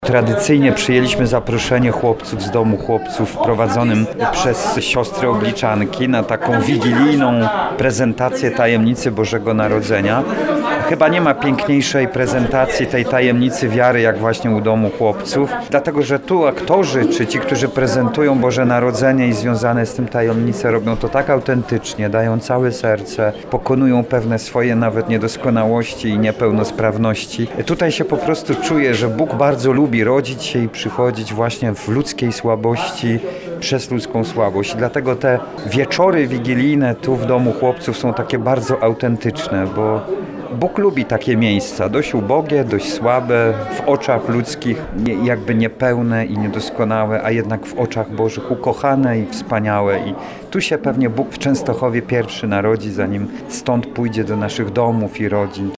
Tradycyjnie przyjęliśmy zaproszenie chłopców z Domu Chłopców prowadzonym przez siostry Obliczanki na taką wigilijną prezentację tajemnicy Bożego Narodzenia. Chyba nie ma piękniejszej prezentacji tej tajemnicy wiary jak właśnie u Domu Chłopców, dlatego że tu aktorzy czy ci, którzy prezentują Boże Narodzenie i związane z tym tajemnice robią to tak autentycznie, dają całe serce, pokonują pewne swoje nawet niedoskonałości i niepełnosprawności. Tutaj się po prostu czuje, że Bóg bardzo lubi rodzić się i przychodzić właśnie w ludzkiej słabości, przez ludzką słabość. I dlatego te wieczory wigilijne tu w Domu Chłopców są takie bardzo autentyczne, bo Bóg lubi takie miejsca, dość ubogie, dość słabe, w oczach ludzkich jakby niepełne i niedoskonałe, a jednak w oczach Bożych ukochane i wspaniałe. I tu się pewnie Bóg w Częstochowie pierwszy narodzi, zanim stąd pójdzie do naszych domów i rodzin.